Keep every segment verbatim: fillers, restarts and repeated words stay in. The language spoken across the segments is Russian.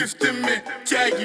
кифтами тяги.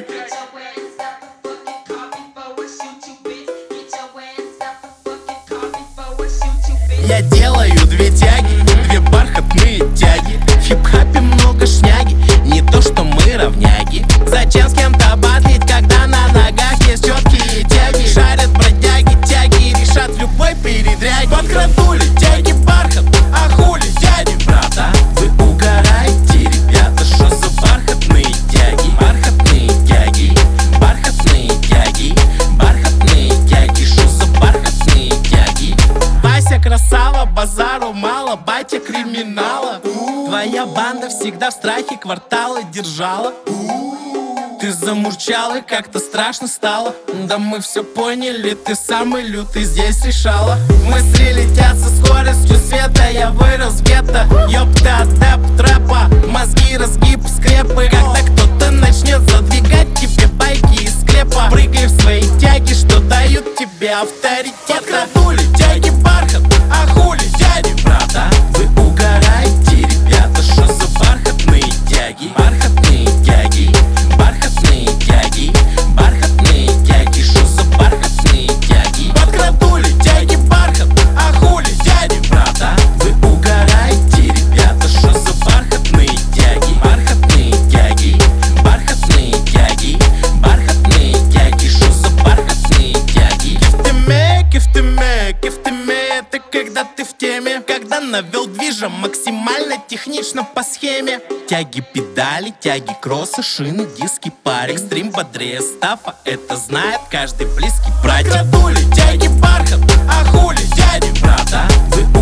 Я делаю две тяги, две бархатные тяги. В хип-хапе много шняги, не то что мы равняги. Зачем с кем-то батлить, когда на ногах есть четкие тяги? Шарят бродяги, тяги решат любой передряги. Подкрадули тяги бархат, а хули дяди, правда? Вы угораете, ребята, что за бархатные тяги? Бархатные тяги, бархатные тяги, бархатные тяги, что за бархатные тяги? Вася красава, базару мало, батя криминала. Твоя банда всегда в страхе кварталы держала. Ты замурчала, как-то страшно стало. Да мы все поняли, ты самый лютый здесь решала. Мысли летят со скоростью света, я вырос в гетто. Ёпта, тэп, трэпа, мозги разгиб, скрепы. Когда кто-то начнет задвигать тебе байки из склепа, прыгай в свои тяги, что дают тебе авторитет. Подкрадули тяги бархат, а хули дяди, правда? Вы угораете, ребята, что за бархатные тяги? Бархатные тяги, бархатные тяги, бархатные тяги, что за бархатные тяги? Подкрадули тяги бархат, а хули дяди, правда? Вы угораете, ребята, что за бархатные тяги? Бархатные тяги, бархатные тяги, бархатные тяги, что за бархатные тяги? Кифтеме, кифтеме, кифтеме, это когда ты в теме, когда навел движа максимально технично по схеме. Тяги педали, тяги кроссы, шины, диски, парик. Экстрим бодрее стафа, это знает каждый близкий братья. Подкрадули тяги бархат, а хули дяди, правда? Вы